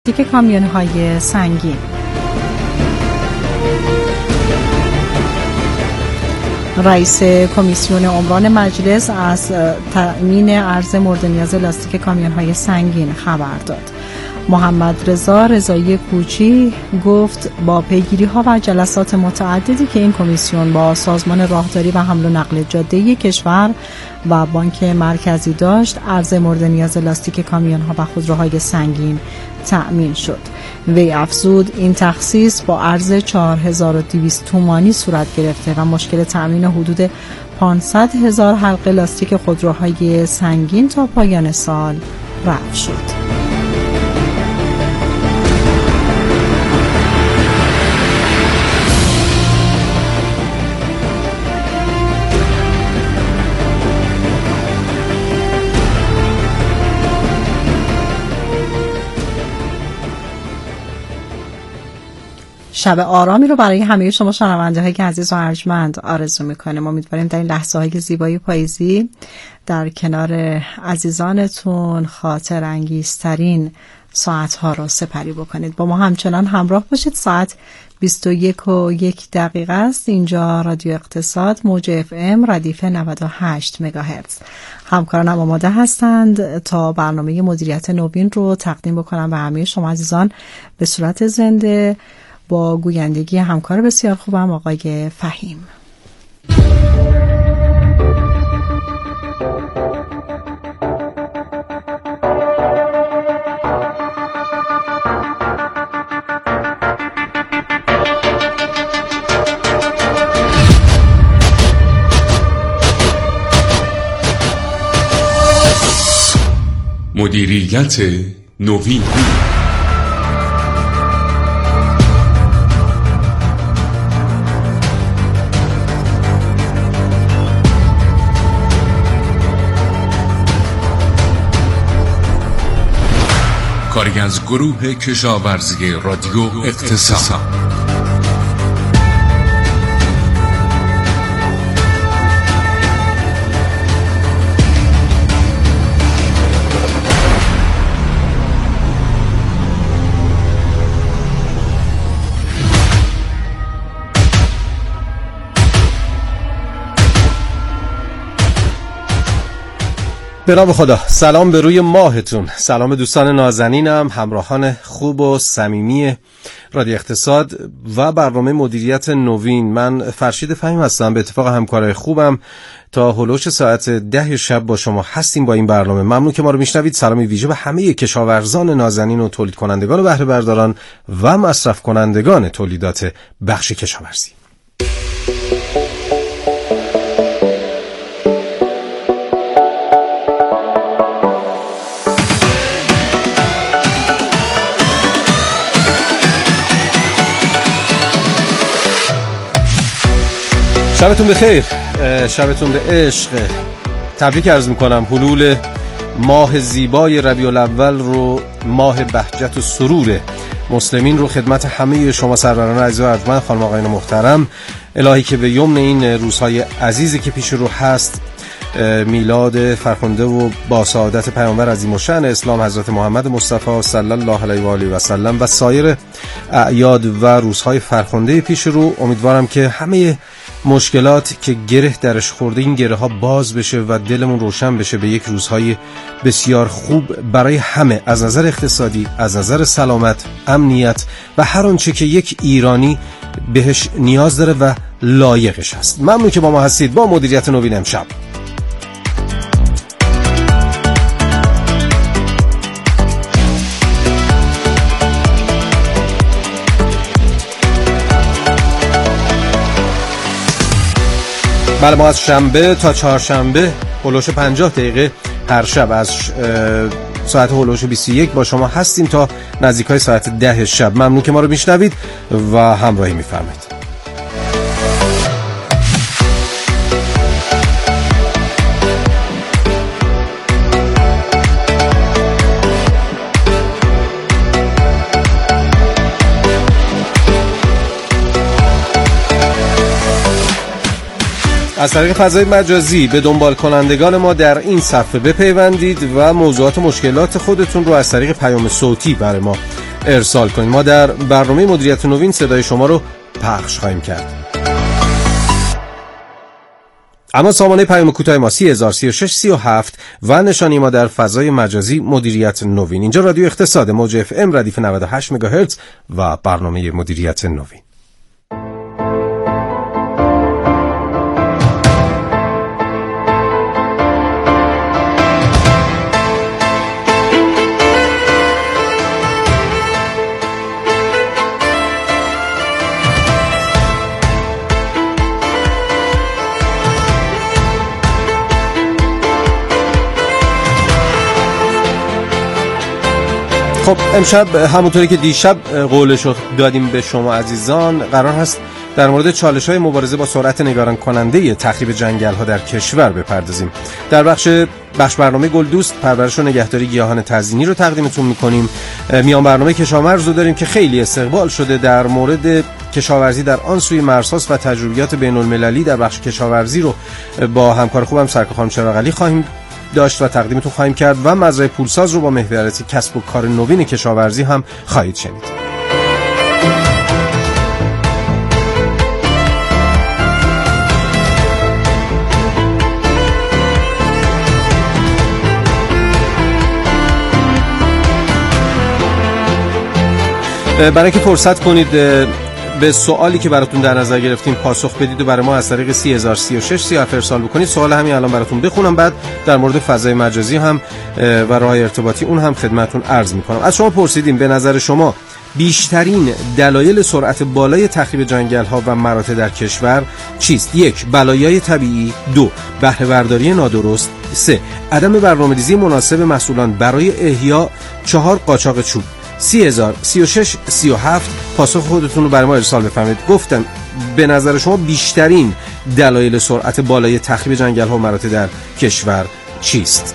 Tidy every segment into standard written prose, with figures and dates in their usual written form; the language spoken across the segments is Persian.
لاستیک کامیون‌های سنگین. رئیس کمیسیون عمران مجلس از تأمین ارز مورد نیاز لاستیک کامیون‌های سنگین خبر داد. محمد رضا رضایی کوچی گفت با پیگیری‌ها و جلسات متعددی که این کمیسیون با سازمان راهداری و حمل و نقل جاده‌ای کشور و بانک مرکزی داشت، ارز مورد نیاز لاستیک کامیون‌ها و خودروهای سنگین تأمین شد. وی افزود این تخصیص با ارز 4200 تومانی صورت گرفته و مشکل تأمین حدود 500,000 حلقه لاستیک خودروهای سنگین تا پایان سال رفع شد. شب آرامی رو برای همه شما شنونده های عزیز و ارجمند آرزو میکنیم. امیدواریم در این لحظه های زیبای پاییزی در کنار عزیزانتون خاطر انگیزترین ساعت ها رو سپری بکنید. با ما همچنان همراه باشید. ساعت 21:01 است. اینجا رادیو اقتصاد موج FM ردیف 98 مگاهرتز. همکارانم آماده هستند تا برنامه مدیریت نوین رو تقدیم بکنم به همه شما عزیزان به صورت زنده با گویندگی همکار بسیار خوبم آقای فهیم. مدیریت نوین. کاری از گروه کشاورزی رادیو اقتصاد. به نام خدا. سلام به روی ماهتون. سلام دوستان نازنینم، همراهان خوب و صمیمی رادیو اقتصاد و برنامه مدیریت نوین. من فرشید فهیم هستم. به اتفاق همکارای خوبم تا هلوش ساعت 10 شب با شما هستیم با این برنامه. ممنون که ما رو میشنوید. سلامی ویژه به همه کشاورزان نازنین و تولید کنندگان و بهره برداران و مصرف کنندگان تولیدات بخش کشاورزی. شبتون بخیر، شبتون به عشق. تبریک عرض میکنم. حلول ماه زیبای ربیع الاول رو، ماه بهجت و سرور مسلمین رو خدمت همه شما سروران عزیز و ارجمند، خانم آقایان محترم، الهی که به یمن این روزهای عزیزی که پیش رو هست، میلاد فرخنده و با سعادت پیامبر عظیم الشأن اسلام حضرت محمد مصطفی صلی الله علیه و آله و سلم و سایر اعیاد و روزهای فرخنده پیش رو، امیدوارم که همه مشکلات که گره درش خورده این گره ها باز بشه و دلمون روشن بشه به یک روزهای بسیار خوب برای همه، از نظر اقتصادی، از نظر سلامت، امنیت و هر آنچه که یک ایرانی بهش نیاز داره و لایقش هست. ممنون که با ما هستید با مدیریت نوین امشب. بله، ما از شنبه تا چهارشنبه هلوش 50 دقیقه هر شب از ساعت هلوش 21 با شما هستیم تا نزدیکای ساعت 10 شب. ممنون که ما رو میشنوید و همراهی میفرمایید. از طریق فضای مجازی به دنبال کنندگان ما در این صفحه بپیوندید و موضوعات مشکلات خودتون رو از طریق پیام صوتی برای ما ارسال کنید. ما در برنامه مدیریت نوین صدای شما رو پخش خواهیم کرد. اما سامانه پیام کوتاه ما 303637 و نشانی ما در فضای مجازی مدیریت نوین. اینجا رادیو اقتصاد موج اف ام ردیف 98 مگاهرتز و برنامه مدیریت نوین. خب امشب همونطوری که دیشب قولش رو دادیم به شما عزیزان، قرار هست در مورد چالش‌های مبارزه با سرعت نگران کننده تخریب جنگل‌ها در کشور بپردازیم. در بخش برنامه گل دوست پرورش و نگهداری گیاهان تزیینی رو تقدیمتون می‌کنیم. میان برنامه کشاورز رو داریم که خیلی استقبال شده در مورد کشاورزی در آن سوی مرزهاست و تجربیات بین‌المللی در بخش کشاورزی رو با همکار خوبم سرکار خانم چراغعلی خواهیم داشت و تقدیمتون خواهیم کرد و مزرعه پولساز رو با محوریت کسب و کار نوین کشاورزی هم خواهید شنید. برای اینکه فرصت کنید به سوالی که براتون در نظر گرفتیم پاسخ بدید و برای ما از طریق 3036 ارسال بکنید. سوال همین الان براتون بخونم، بعد در مورد فضای مجازی هم و راه ارتباطی اون هم خدمتتون عرض میکنم. از شما پرسیدیم به نظر شما بیشترین دلایل سرعت بالای تخریب جنگل‌ها و مراتع در کشور چیست؟ 1. بلایای طبیعی. 2. بهره برداری نادرست. 3. عدم برنامه‌ریزی مناسب مسئولان برای احیا. 4. قاچاق چوب. 3036 37 پاسخ خودتون رو برای ما ارسال بفرمایید. گفتم به نظر شما بیشترین دلایل سرعت بالای تخریب جنگل‌ها و مراتع در کشور چیست؟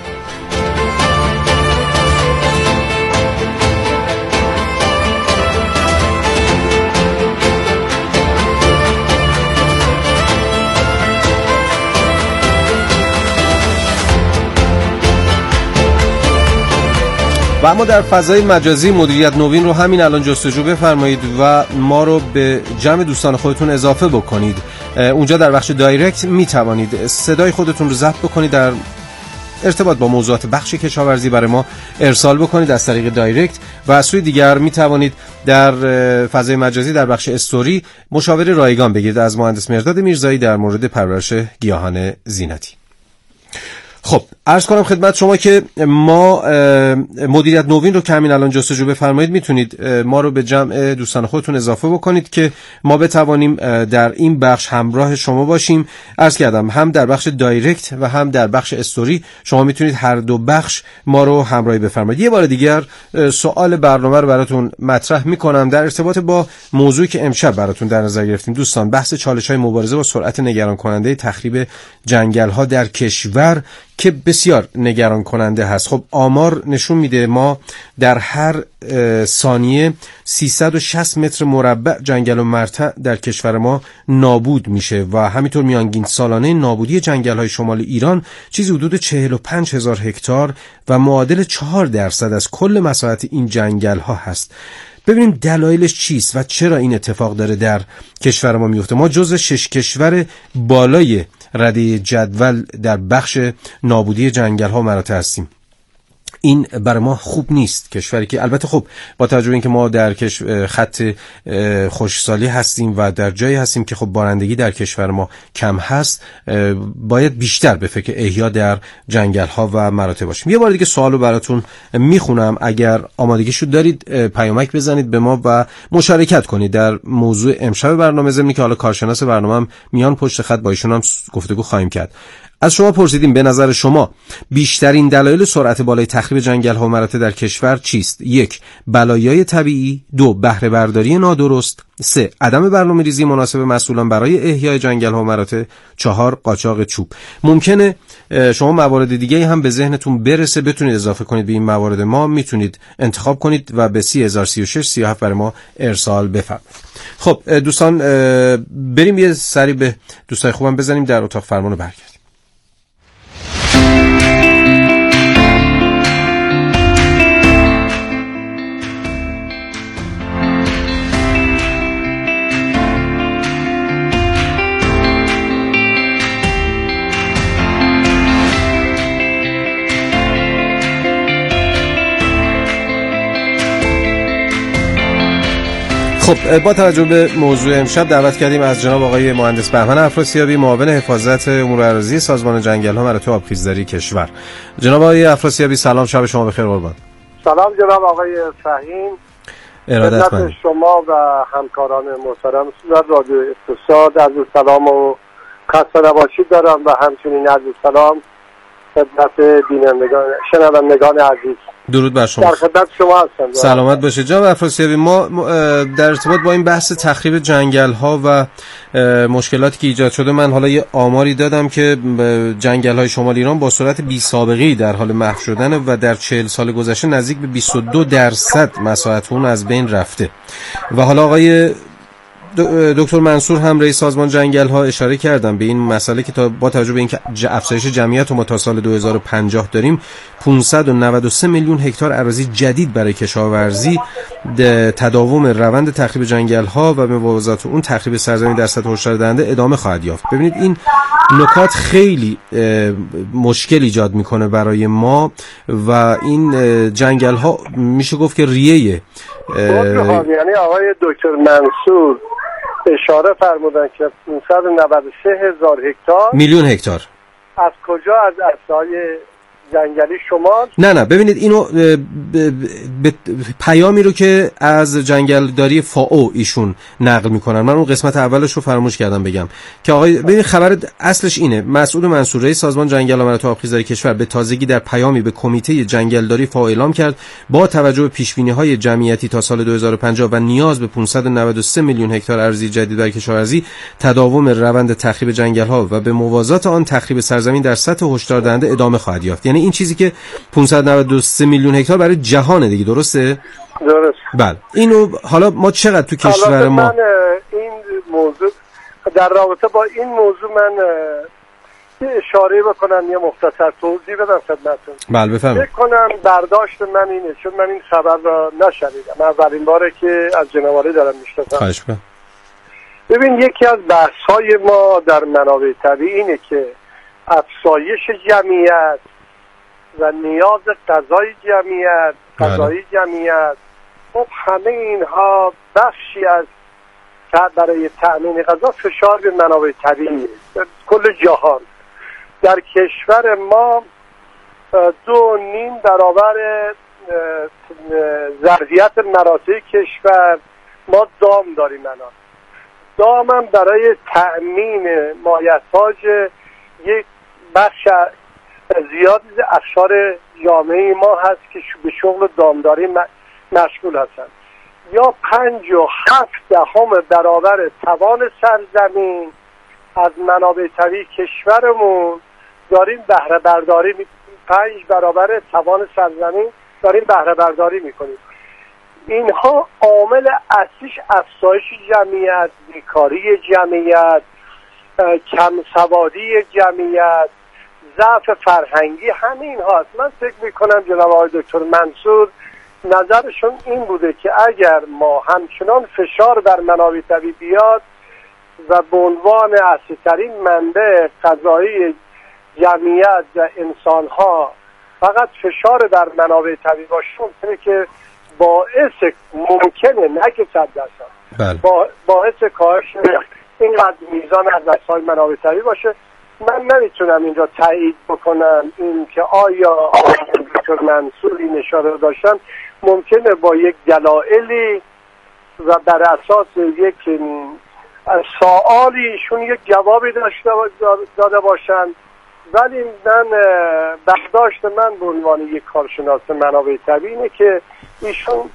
و اما در فضای مجازی مدیریت نوین رو همین الان جستجو بفرمایید و ما رو به جمع دوستان خودتون اضافه بکنید. اونجا در بخش دایرکت می توانید صدای خودتون رو ضبط بکنید، در ارتباط با موضوعات بخش کشاورزی برای ما ارسال بکنید از طریق دایرکت، و از سوی دیگر می توانید در فضای مجازی در بخش استوری مشاوره رایگان بگیرید از مهندس مرداد میرزایی در مورد پرورش گیاهان زینتی. خب عرض کنم خدمت شما که ما مدیریت نوین رو که همین الان جستجو بفرمایید میتونید ما رو به جمع دوستان خودتون اضافه بکنید که ما بتوانیم در این بخش همراه شما باشیم. عرض کردم هم در بخش دایرکت و هم در بخش استوری شما میتونید هر دو بخش ما رو همراهی بفرمایید. یه بار دیگر سوال برنامه رو براتون مطرح میکنم در ارتباط با موضوعی که امشب براتون در نظر گرفتیم دوستان، بحث چالش‌های مبارزه با سرعت نگران کننده تخریب جنگل‌ها در کشور که بسیار نگران کننده هست. خب آمار نشون میده ما در هر ثانیه 360 متر مربع جنگل و مرتع در کشور ما نابود میشه و همینطور میانگین سالانه نابودی جنگل‌های شمال ایران چیزی حدود 45,000 هکتار و معادل 4% از کل مساحت این جنگل‌ها هست. ببینیم دلایلش چیست و چرا این اتفاق داره در کشور ما میفته. ما جزو 6 کشور بالای رده جدول در بخش نابودی جنگل‌ها و مراتع هستیم. این برای ما خوب نیست. کشوری که البته خب با توجه به اینکه ما در خط خشکسالی هستیم و در جایی هستیم که خب بارندگی در کشور ما کم هست، باید بیشتر به فکر احیا در جنگل‌ها و مراتع باشیم. یه بار دیگه سوالو براتون میخونم، اگر آمادگیشو دارید پیامک بزنید به ما و مشارکت کنید در موضوع امشب برنامه، ضمن که حالا کارشناس برنامه‌ام میان پشت خط با ایشون هم گفتگو خواهیم کرد. از شما پرسیدیم به نظر شما بیشترین دلایل سرعت بالای تخریب جنگل‌ها و مراتع در کشور چیست؟ 1. بلایای طبیعی. 2. بهره برداری نادرست. 3. عدم برنامه‌ریزی مناسب مسئولان برای احیای جنگل‌ها و مراتع. 4. قاچاق چوب. ممکنه شما موارد دیگه هم به ذهنتون برسه، بتونید اضافه کنید به این موارد، ما میتونید انتخاب کنید و به 3036 37 برای ما ارسال بفرمایید. خب دوستان بریم یه سری به دوستای خوبم بزنیم در اتاق فرمان و برگردیم. خب با توجه به موضوع امشب دعوت کردیم از جناب آقای مهندس بهمن افراسیابی، معاون حفاظت امور اراضی سازمان جنگل‌ها مراتع آبخیزداری کشور. جناب آقای افراسیابی سلام، شب شما بخیر قربان. سلام جناب آقای فهیم، خدمت شما و همکاران محترم رادیو اقتصاد عرض سلام و خسته نباشید دارم و همچنین عرض سلام خدمت بینندگان شنوندگان عزیز. درود بر شما. در خدمت شما هستم. سلامت باشید جناب افراسیابی. ما در ارتباط با این بحث تخریب جنگل‌ها و مشکلاتی که ایجاد شده، من حالا یه آماری دادم که جنگل‌های شمال ایران با سرعت بی‌سابقه‌ای در حال محو شدن و در 40 سال گذشته نزدیک به 22% مساحت اون از بین رفته. و حالا آقای دکتر منصور هم رئیس سازمان جنگل‌ها اشاره کردن به این مسئله که تا با توجه به اینکه افزایش جمعیت ما تا سال 2050 داریم 593 میلیون هکتار اراضی جدید برای کشاورزی، تداوم روند تخریب جنگل‌ها و موازات اون تخریب سرزمین در سطح هشدار دهنده ادامه خواهد یافت. ببینید این نکات خیلی مشکل ایجاد میکنه برای ما و این جنگل‌ها میشه گفت که ریه یعنی آقای دکتر منصور اشاره فرمودن که 593,000 هکتار میلیون هکتار از کجا؟ از اصلای جنگلی شمال؟ نه ببینید اینو پیامی رو که از جنگلداری فائو ایشون نقل میکنن، من اون قسمت اولش رو فراموش کردم بگم که آقای ببینید خبر اصلش اینه: مسعود منصور رئیس سازمان جنگل‌ها و مراتع آبخیزداری کشور به تازگی در پیامی به کمیته جنگلداری فائو اعلام کرد با توجه به پیش‌بینی‌های جمعیتی تا سال 2050 و نیاز به 593 میلیون هکتار اراضی جدید برای کشاورزی، تداوم روند تخریب جنگل‌ها و به موازات آن تخریب سرزمین در سطح هشدار دهنده ادامه خواهد یافت. یعنی این چیزی که 593 میلیون هکتار برای جهانه دیگه، درسته؟ درست. بله. اینو حالا ما چقدر تو کشور ما این موضوع در رابطه با این موضوع من یه اشاره بکنم، یه مختصر توضیح بدم خدمتتون. بله بفرمایید. فکر کنم برداشت من اینه، چون من این خبر را نشنیدم، اولین باره که از جناب دارم میشنوم. خواهش می‌کنم. ببین یکی از بحث‌های ما در منابع طبیعی اینه که افزایش جمعیت و نیاز غذای جمعیت، خب همه اینها بخشی از برای تأمین غذا فشار به منابع طبیعی در کل جهان. در کشور ما 2.5 برابر ظرفیت مراتع کشور ما دام داریم. الان دام هم برای تأمین مایحتاج یک بخش زیادی اقشار جامعه ما هست که به شغل دامداری مشغول هستند. یا 5.7 برابر توان سرزمین از منابع طبیعی کشورمون داریم بهره برداری 5 برابر توان سرزمین داریم بهره برداری میکنیم. اینها عامل اصلیش افزایش جمعیت، بیکاری جمعیت، کم سوادی جمعیت، ضعف فرهنگی، همین هاست. من فکر میکنم جناب آقای دکتر منصور نظرشون این بوده که اگر ما همچنان فشار بر منابع طبیعی بیاد و به عنوان اصلی ترین منبع غذایی جمعیت و انسانها فقط فشار بر منابع طبیعی باشه، ممکنه که ممکنه نه که 100% باعث کاهش اینقدر میزان از وسایل منابع طبیعی باشه. من نمیتونم اینجا تایید بکنم این که آیا دکتر منصور این اشاره داشتن ممکنه با یک دلایلی و بر اساس یک سوالی ایشون یک جوابی داده باشن، ولی من برداشت من به عنوان یک کارشناس منابع طبیعی اینه که ایشون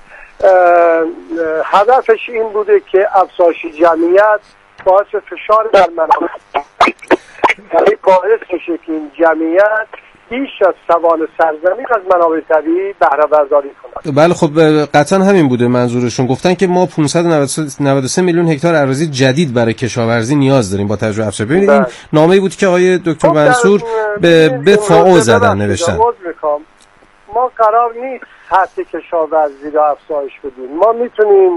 هدفش این بوده که افزایش جمعیت باعث فشار بر منابع یعنی باعث میشه که این جمعیت بیش از توان سرزمین از منابع طبیعی بهره برداری کنند. بله خب قطعا همین بوده منظورشون. گفتن که ما 593 میلیون هکتار اراضی جدید برای کشاورزی نیاز داریم با توجه افزایش. ببینید این نامه‌ای بود که آقای دکتر منصور به فائو زدن نوشتن. ما قرار نیست سطح کشاورزی را افزایش بدیم. ما میتونیم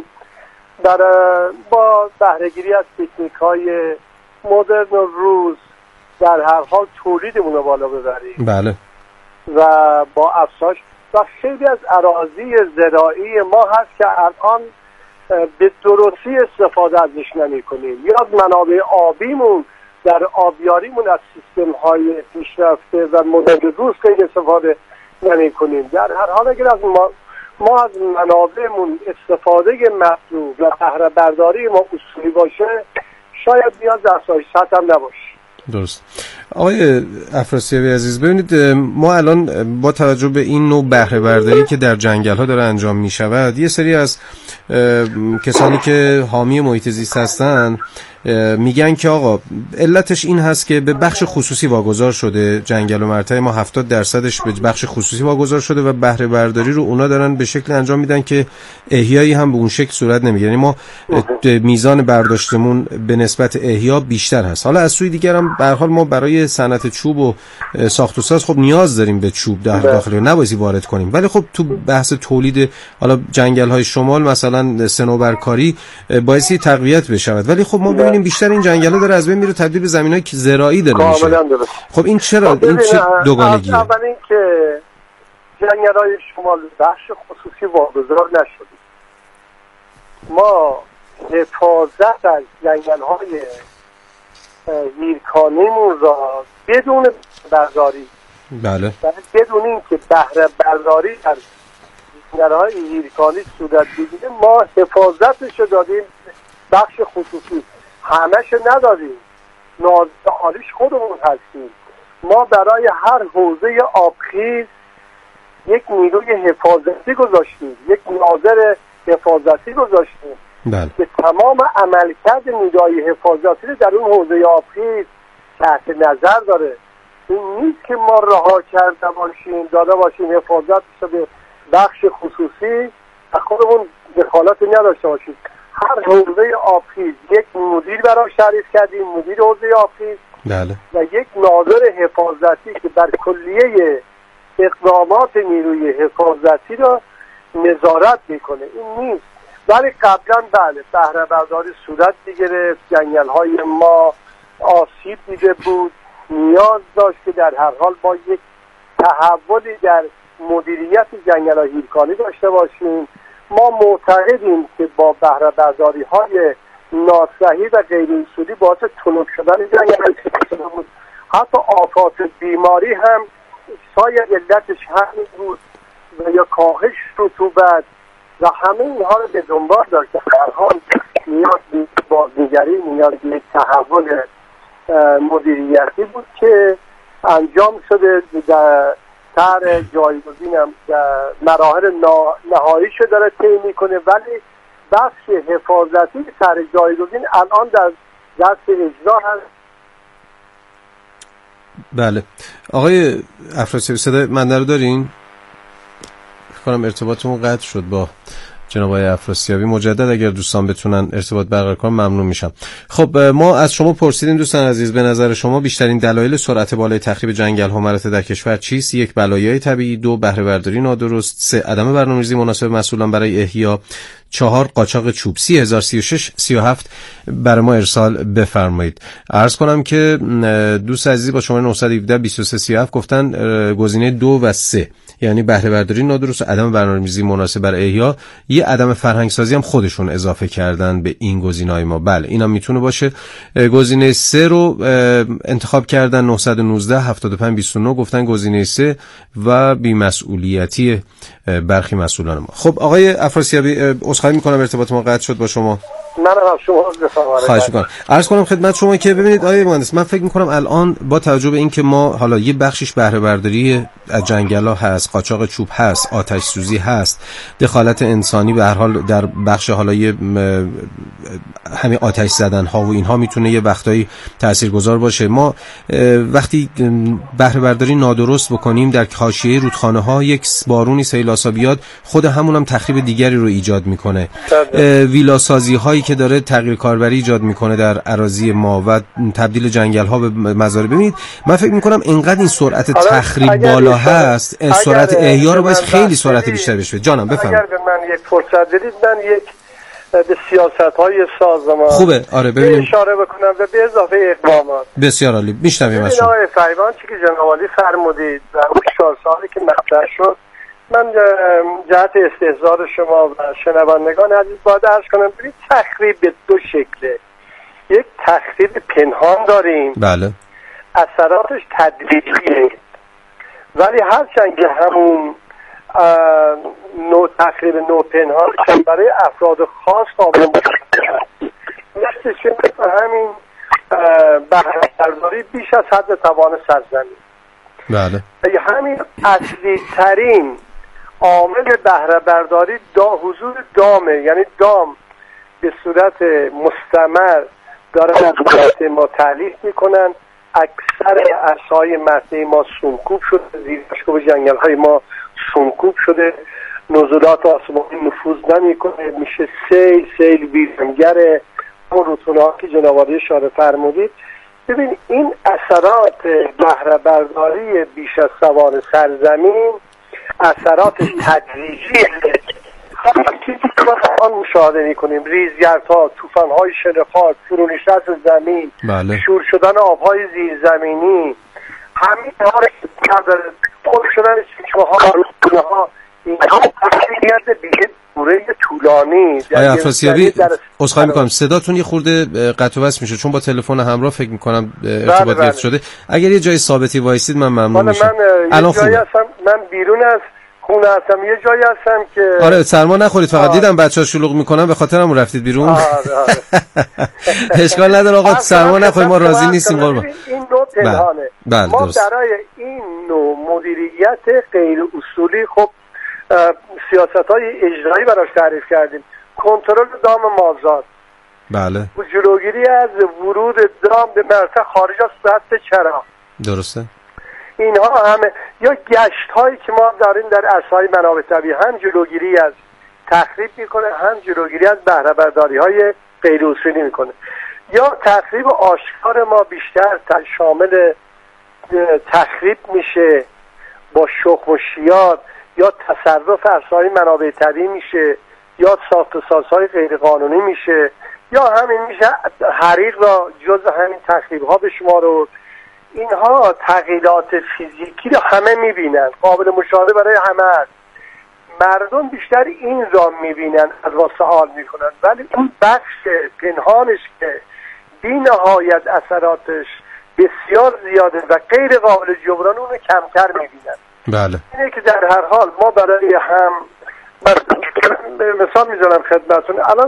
با بهره‌گیری از تکنیک‌های مدرن و روز در هر حال تولیدمون رو بالا ببریم. بله. و با افزایش و خیلی از اراضی زراعی ما هست که الان به درستی استفاده ازش نمی کنیم، یا از منابع آبیمون در آبیاریمون از سیستم های پیشرفته و مدرن روز خیلی استفاده نمی کنیم. در هر حال اگر از ما از منابعمون استفاده مطلوب و بهره برداری ما اصولی باشه، شاید نیاز در افزایش سطح هم نباشه. درست. آقای افراسیابی عزیز، ببینید ما الان با توجه به این نوع بهره برداری که در جنگل ها داره انجام می شود، یه سری از کسانی که حامی محیط زیست هستن میگن که آقا علتش این هست که به بخش خصوصی واگذار شده جنگل و مرتع ما، 70%ش به بخش خصوصی واگذار شده و بهره برداری رو اونا دارن به شکل انجام میدن که احیایی هم به اون شکل صورت نمیگیره. یعنی ما میزان برداشتمون به نسبت احیا بیشتر هست. حالا از سوی دیگر هم به هر حال ما برای صنعت چوب و ساخت و ساز خب نیاز داریم به چوب در داخل، نبایستی وارد کنیم. ولی خب تو بحث تولید حالا جنگل های شمال مثلا صنوبرکاری بایستی تقویت بشود، ولی خب ما ببینیم بیشتر این جنگل‌ها داره از بین میره تبدیل به زمینای زراعی داره میشه. خب این چرا این چه دوگانگیه؟ اول اینکه جنگل‌های شمال بخش خصوصی واگذار نشده. ما حفاظت از جنگل‌های هیرکانیمون را بدون برداری، بله، بدون اینکه بهره برداری از جنگل‌های هیرکانی صورت بگیره، ما حفاظتش رو دادیم بخش خصوصی، همه‌شو ندادیم، نازعالیش خودمون هستیم. ما برای هر حوزه آبخیز یک نیروی حفاظتی گذاشتیم، یک ناظر حفاظتی گذاشتیم که تمام عملکرد نیروی حفاظتی رو در اون حوزه آبخیز تحت نظر داره. این نیست که ما رها کرده باشیم، داده باشیم حفاظت به بخش خصوصی و خودمون دخالتی نداشته باشیم. هر حوزه آبخیز یک مدیر براش تعریف کردیم، مدیر حوزه آبخیز، بله، و یک ناظر حفاظتی که بر کلیه اقدامات نیروی حفاظتی را نظارت میکنه. این نیست. ولی قبلا بله بهره برداری صورت میگرفت، جنگل‌های ما آسیب دیده بود، نیاز داشت که در هر حال با یک تحولی در مدیریت جنگل‌های هیرکانی داشته باشیم. ما معتقدیم که با بهره برداری‌های ناصحیح و غیر اصولی باعث تلف شدن جنگل شده بود. حتی آفات بیماری هم شاید علتش همین بود و یا کاهش رطوبت و همه اینها رو به دنبال داشت. هر حال نیاز به بازنگری، نیاز به تحول مدیریتی بود که انجام شده. در طرح جایگزین هم مراحل نهاییشو داره طی میکنه، ولی بخش حفاظتی طرح جایگزین الان در دست اجرا هست. بله. آقای افراسیابی صدای من رو دارین؟ کنم ارتباطمون قطع شد با جناب آقای افراسیابی. مجدد اگر دوستان بتونن ارتباط برقرار کنن ممنون میشم. خب ما از شما پرسیدیم دوستان عزیز، به نظر شما بیشترین دلایل سرعت بالای تخریب جنگل ها مراتع در کشور چیست؟ 1 بلایای طبیعی، 2 بهره برداری نادرست، 3 عدم برنامه‌ریزی مناسب مسئولان برای احیا، 4 قاچاق چوب. 30036 37 برای ما ارسال بفرمایید. عرض کنم که دوست عزیزی با شماره 917 23 37 گفتن گزینه 2 و 3، یعنی بهره برداری نادرست و عدم برنامه‌ریزی مناسب برای احیا. یه عدم فرهنگ سازی هم خودشون اضافه کردن به این گزینه‌های ما. بله اینا میتونه باشه. گزینه 3 رو انتخاب کردن 919 75 29 گفتن گزینه 3 و بی‌مسئولیتی برخی مسئولان ما. خب آقای افراسیابی عذرخواهی میکنم ارتباط ما قطع شد با شما. منم شما خواهش میکنم. عرض کنم خدمت شما که ببینید آقای مهندس، من فکر میکنم الان با توجه به این که ما حالا یه بخشش بهره برداری از جنگل‌ها هست، قاچاق چوب هست، آتش سوزی هست، دخالت انسانی به هر حال در بخش حالا همین آتش زدن ها و اینها میتونه یه وقتایی تاثیرگذار باشه. ما وقتی بهره برداری نادرست بکنیم در حاشیه رودخانه ها، یک بارونی سیلاسا بیاد خود همون هم تخریب دیگری رو ایجاد میکنه. ویلا سازی هایی که داره تغییر کاربری ایجاد میکنه در اراضی ما و تبدیل جنگل ها به مزارع. ببینید من فکر میکنم اینقدر این سرعت تخریب بالا هست، سرعت احیا رو باید خیلی سرعت بیشتر بشه. جانم بفرمایید. اگر به من یک فرصت بدید من یک به سیاست‌های سازمان خوبه آره ببینیم اشاره بکنم و به اضافه اقدامات. بسیار عالی. میشنویم از شما. آقای فریبان چی که جناب عالی فرمودید و اون 4 سالی که مطرح شد من جهت استحضار شما و شنوندگان عزیز باید عرض کنم ببینید تخریب به دو شکله. یک تخریب پنهان داریم، بله، اثراتش تدریجیه، ولی هرچند که همون نوع تخریب نوع پنهان برای افراد خاص قابل مشاهده مثل چه همین بهره‌برداری بیش از حد توان سرزمین. بله، همین اصلی ترین عامل بهره‌برداری حضور دامه، یعنی دام به صورت مستمر دارن از دولت ما تعلیق میکنن. اکثر عرصه‌های مرتعی ما سونکوب شده، زیرشکوب جنگل‌های ما سونکوب شده، نزولات آسمانی نفوذ نمیکنه، میشه سیل ویرانگر اون رطوبت‌ها که جناب عالی اشاره فرمودید. ببین این اثرات بهره‌برداری بیش از توان سرزمین اثراتش تدریجیه. چیزی که ما الان مشاهده میکنیم، ریزگردها، طوفان‌های شنخار، فرونشت از زمین، بله، شور شدن آب‌های زیرزمینی، همین ها رو پر شدن چشمه‌ها، رودخانه‌ها، اینها مسئولیت دیگه دوره طولانی. آیا افراسیابی عذرخواهی می‌کنم صداتون یه خورده قطع و وصل میشه چون با تلفن همراه فکر می‌کنم ارتباط گرفت شده. اگر یه جای ثابتی وایسید من ممنون میشم. الان جایی هستم، من بیرون از خونه هستم، یه جایی هستم که آره سرما نخورید. فقط دیدم بچه‌ها شلوغ میکنن به خاطر همون رفتید بیرون. آره. اشکال نداره آقا، سرما نخورید، ما راضی نیستیم قربان. این نوع پنهانه. ما درست. برای این نوع مدیریت غیر اصولی خب سیاست‌های اجرایی براش تعریف کردیم. کنترل دام مازاد، بله، جلوگیری از ورود دام به مرتع خارج از سطح چرا، درسته. اینها همه یا گشت هایی که ما داریم در عرصه‌های منابع طبیعی هم جلوگیری از تخریب میکنه، هم جلوگیری از بهره برداری های غیر اصولی میکنه. یا تخریب آشکار ما بیشتر شامل تخریب میشه با شخم و شیار، یا تصرف عرصه‌های منابع طبیعی میشه، یا ساخت و سازهای غیر قانونی میشه، یا همین میشه حریق را جز همین تخریب ها به شما رو. اینها تغییرات فیزیکی رو همه میبینن، قابل مشاهده برای همه هست. مردم بیشتر این را میبینن، از واسه حال میکنن، ولی اون بخش پنهانش که بی نهایت اثراتش بسیار زیاده و غیر قابل جبران، اون رو کمتر میبینن. بله، اینه که در هر حال ما برای هم مثال میذارم خدمتون. الان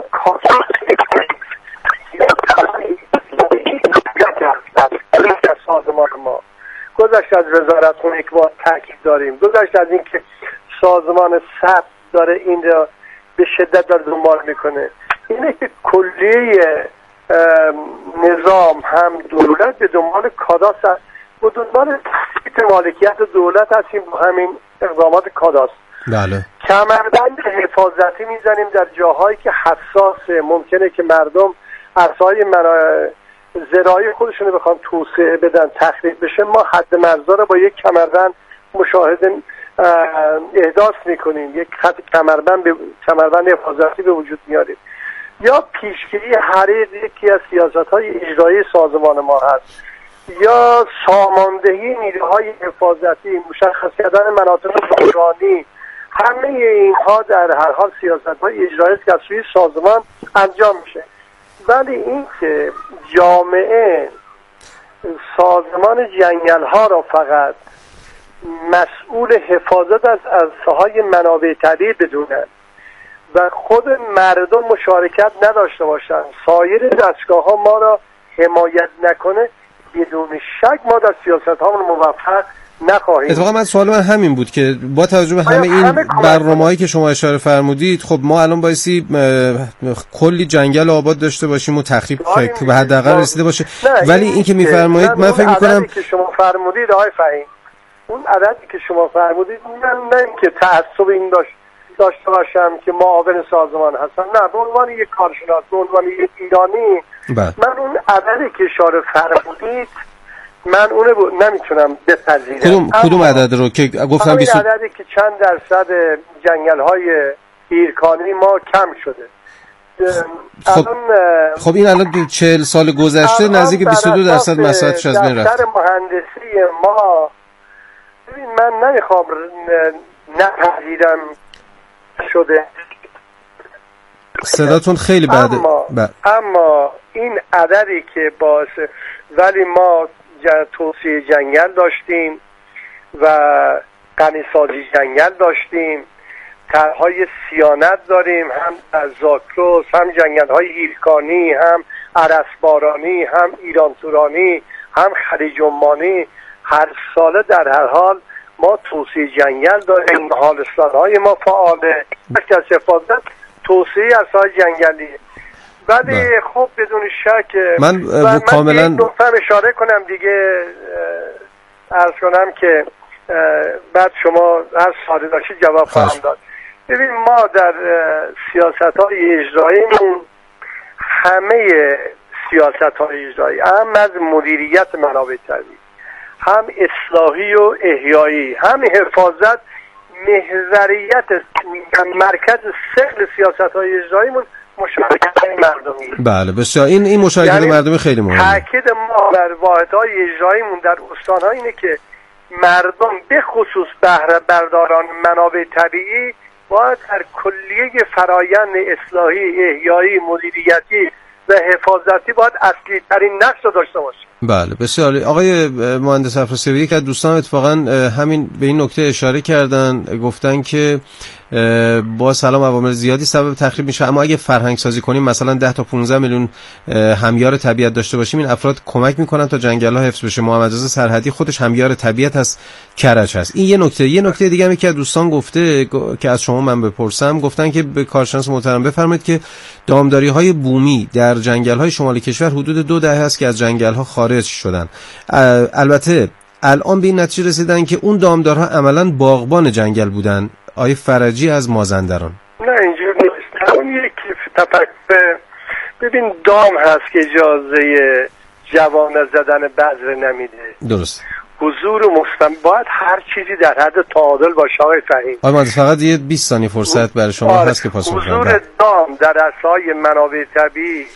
سازمان ما گذشت از وزارت خونه که با تاکید داریم، گذشت از این که سازمان ثبت داره این را به شدت در دنبال میکنه، اینه که کلیه نظام هم دولت به دنبال کاداست هست، به دنبال تثبیت مالکیت دولت هستیم با همین اقدامات کاداست. بله، کمربند حفاظتی میزنیم در جاهایی که حساسه، ممکنه که مردم عرصه‌های زراعی خودشونو بخوام توسعه بدن، تخریب بشه، ما حد مرزا رو با یک کمربند مشاهده احداث میکنیم، یک خط کمربند حفاظتی به وجود میاریم. یا پیشگیری حریق یکی از سیاست‌های اجرایی سازمان ما هست، یا ساماندهی نیروهای حفاظتی، مشخص کردن مناطق بحرانی. همه اینها در هر حال سیاست‌های اجرایی است که از سوی سازمان انجام میشه. ولی این که جامعه سازمان جنگل‌ها را فقط مسئول حفاظت از عرصه‌های منابع طبیعی بدونن و خود مردم مشارکت نداشته باشند، سایر دستگاه‌ها ما را حمایت نکنه، بدون شک ما در سیاست‌هامون موفق نخواهیم. اتفاقا من سوال من همین بود که با توجه به همه این برنامه‌هایی که شما اشاره فرمودید، خب ما الان بایستی کلی جنگل آباد داشته باشیم و تخریب به حداقل رسیده باشه، ولی این که میفرمایید من فکر می‌کنم که شما فرمودید آقای فهیم، اون عددی که شما فرمودید من نه که تعصب این داشته باشم که معاون سازمان هستم، نه، به عنوان یک کارشناس، به عنوان یک ایرانی من اون عددی که اشاره فرمودید من اونو نمیتونم بپذیرم. کدوم عدد رو که گفتم 20 عددی که چند درصد جنگل‌های ایرکانی ما کم شده. خب این الان 40 سال گذشته نزدیک 22% مساحتش از بین رفت. دفتر مهندسی ما، ببین من نمیخوام نپذیرم شده. صداتون خیلی بده. اما این عددی که باعث، ولی ما توسعه جنگل داشتیم و غنیسازی جنگل داشتیم، طرحهای صیانت داریم، هم از زاکروس، هم جنگل‌های هیرکانی، هم ارسبارانی، هم ایران تورانی، هم خلیج عمانی. هر ساله در هر حال ما توسعه جنگل داریم، حالستان‌های ما فعاله، مرکز حفاظت توسعه اصلاح جنگلی. ولی خب بدون شک من کاملا نقطه اشاره کنم دیگه، عرض کنم که بعد شما هر سوالی داشتید جواب خواهم داد. ببین ما در سیاست‌های اجراییمون، همه سیاست‌های اجرایی، هم از مدیریت منابع طبیعی، هم اصلاحی و احیایی، هم حفاظت، محوریت مرکز ثقل سیاست‌های اجراییمون مشارکت مردمی. بله بسیار، این مشارکت یعنی مردمی خیلی مهمه. تاکید ما بر واحدهای اجراییمون در استان‌ها اینه که مردم به خصوص بهره برداران منابع طبیعی باید در کلیه فرایند اصلاحی، احیایی، مدیریتی و حفاظتی باید اصلی ترین نقش رو داشته باشه. بله بسیار. آقای مهندس افراسیابی، یک از دوستان اتفاقا همین به این نکته اشاره کردن، گفتن که با سلام عوامل زیادی سبب تخریب میشه، اما اگه فرهنگ سازی کنیم، مثلا 10 تا 15 میلیون همیار طبیعت داشته باشیم، این افراد کمک میکنن تا جنگل‌ها حفظ بشه. محمد رضا سرحدی خودش همیار طبیعت هست، کرج هست. این یه نکته دیگه هم که دوستان گفته که از شما من بپرسم، گفتن که به کارشناس محترم بفرمایید که دامداری‌های بومی در جنگل‌های شمالی کشور حدود 2 دهه است که از جنگل‌ها خارج شدن. البته الان به این نتیجه رسیدن که اون دامدارها عملاً باغبان جنگل بودن. آیه فرجی از مازندران. نه اینجور نیست. اون یک تفکر، ببین دام هست که اجازه جوانه زدن بذر نمیده. درست. حضور مستمر باید هر چیزی در حد تعادل باشه. آقای فهیم، آقای مهندس فقط یه 20 ثانیه فرصت برای شما هست که پاسخ بدید. حضور دام در اصلاح منابع طبیعی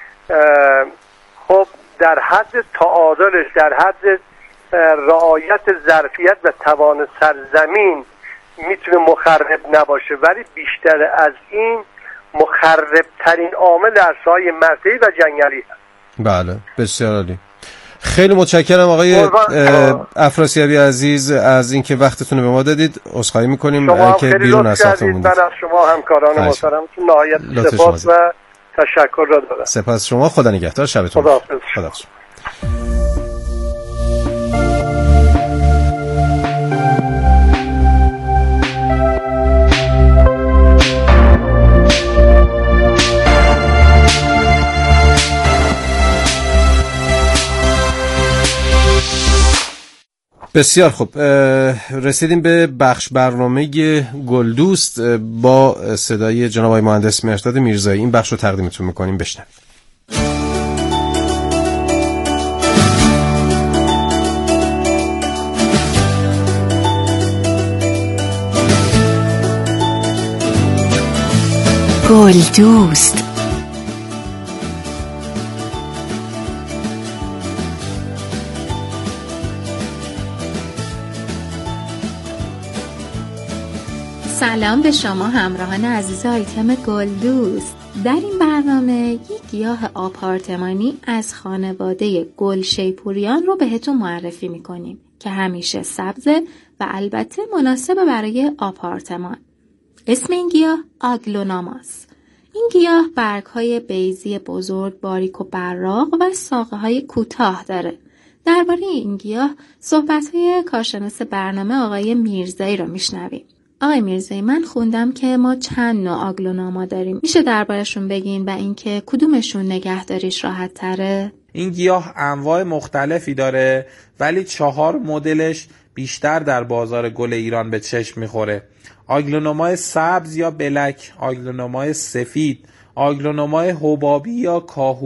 خب در حد تعادلش، در حد رعایت ظرفیت و توان سرزمین میتونه مخرب نباشه، ولی بیشتر از این مخرب ترین عامل اصلاح مرتعی و جنگلی هست. بله بسیار عالی. خیلی متشکرم آقای افراسیابی عزیز از اینکه وقتتون رو به ما دادید. عذرخواهی می‌کنیم که بیرون از ساختمون موندید. من از شما همکاران محترمتون نهایت سپاس و تشکر را دارم. سپاس شما. خدا نگهدار. شبتون خداحافظ. خداحافظ. بسیار خوب، رسیدیم به بخش برنامه گلدوست با صدای جناب آقای مهندس مهرداد میرزایی. این بخش رو تقدیمتون میکنیم، بشنوید. گلدوست. سلام به شما همراهان عزیز آیتم گلدوست. در این برنامه یک گیاه آپارتمانی از خانواده گل شیپوریان رو بهتون معرفی میکنیم که همیشه سبزه و البته مناسب برای آپارتمان. اسم این گیاه آگلوناماس. این گیاه برگ‌های بیضی بزرگ، باریک و براق و ساقه‌های کوتاه داره. درباره این گیاه صحبت‌های کارشناس برنامه آقای میرزایی رو میشنویم. آقای میرزایی، من خوندم که ما چند نوع آگلوناما داریم. میشه دربارشون بگین و اینکه کدومشون نگهداریش راحت تره؟ این گیاه انواع مختلفی داره ولی 4 مدلش بیشتر در بازار گل ایران به چشم میخوره. آگلونومای سبز یا بلک، آگلونومای سفید، آگلونومای حبابی یا کاهو